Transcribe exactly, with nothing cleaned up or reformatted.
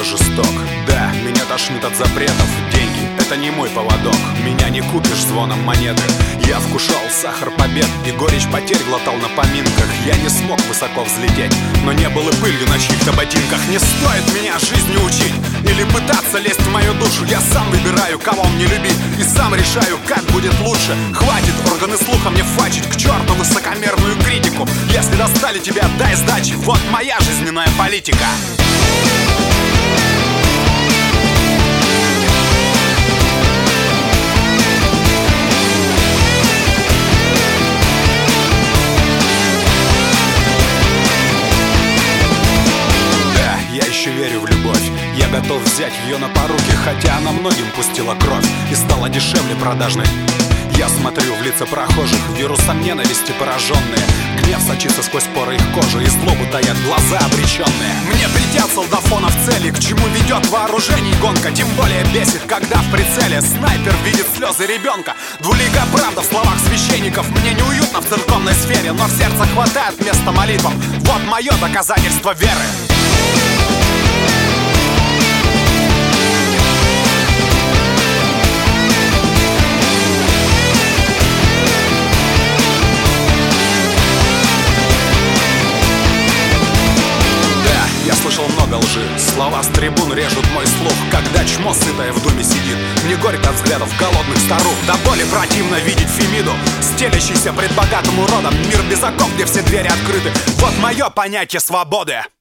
жесток. Да, меня тошнит от запретов. Деньги — это не мой поводок. Меня не купишь звоном монеты. Я вкушал сахар побед и горечь потерь глотал на поминках. Я не смог высоко взлететь, но не был и пылью на чьих-то ботинках. Не стоит меня жизни учить или пытаться лезть в мою душу. Я сам выбираю, кого мне любить, и сам решаю, как будет лучше. Хватит органы слуха мне фачить, к черту высокомерную критику. Если достали тебя, дай сдачи. Вот моя жизненная политика. Еще верю в любовь, я готов взять ее на поруки, хотя она многим пустила кровь и стала дешевле продажной. Я смотрю в лица прохожих, вирусом ненависти пораженные. Гнев сочится сквозь поры их кожи, и злобу таят глаза обреченные. Мне притят солдафонов цели, к чему ведет вооружений гонка. Тем более бесит, когда в прицеле снайпер видит слезы ребенка. Двуликая правда в словах священников. Мне неуютно в церковной сфере, но в сердце хватает места молитвам. Вот мое доказательство веры. Я слышал много лжи, слова с трибун режут мой слух. Когда чмо сытое в думе сидит, мне горько от взглядов голодных старух. До боли противно видеть Фемиду, стелящийся пред богатым уродом. Мир без оков, где все двери открыты. Вот мое понятие свободы.